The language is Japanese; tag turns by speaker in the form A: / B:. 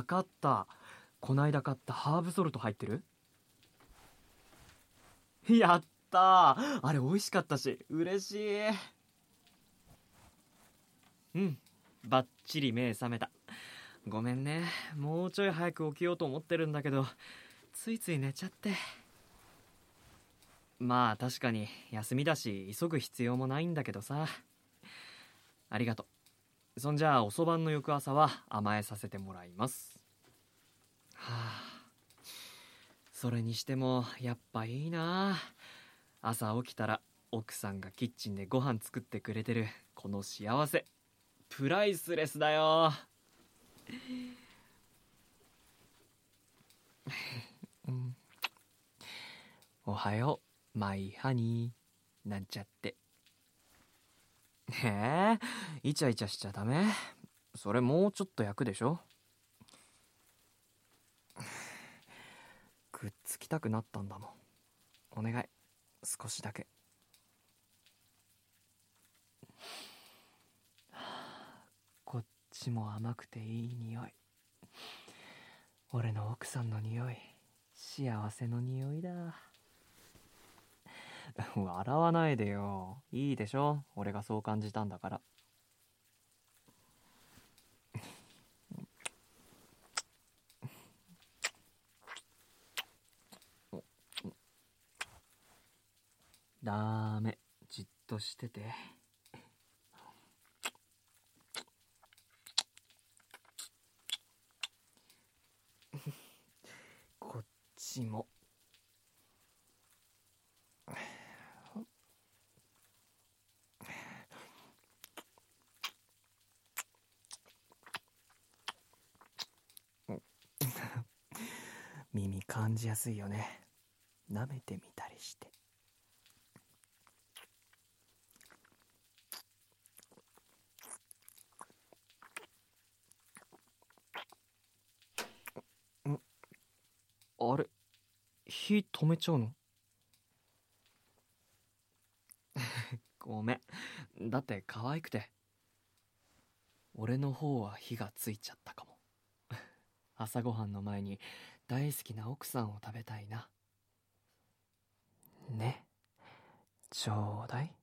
A: わかった。こないだ買ったハーブソルト入ってる？やったー。あれ美味しかったし、嬉しい。うん、バッチリ目覚めた。ごめんね、もうちょい早く起きようと思ってるんだけど、ついつい寝ちゃって。まあ確かに休みだし急ぐ必要もないんだけどさ。ありがとう。そんじゃあ遅番の翌朝は甘えさせてもらいます。はあ、それにしてもやっぱいいな。朝起きたら奥さんがキッチンでご飯作ってくれてるこの幸せ、プライスレスだよ。うん、おはようマイハニーなんちゃって。へえ、イチャイチャしちゃダメ。それもうちょっと焼くでしょ。くっつきたくなったんだもん。お願い、少しだけ。こっちも甘くていい匂い。俺の奥さんの匂い、幸せの匂いだ。笑わないでよ。いいでしょ、俺がそう感じたんだから。ダメ、じっとしてて。こっちも。耳感じやすいよね。舐めてみたりして。あれ、火止めちゃうの？ごめん、だって可愛くて。俺の方は火がついちゃったかも。朝ごはんの前に大好きな奥さんを食べたいな。ね、ちょうだい。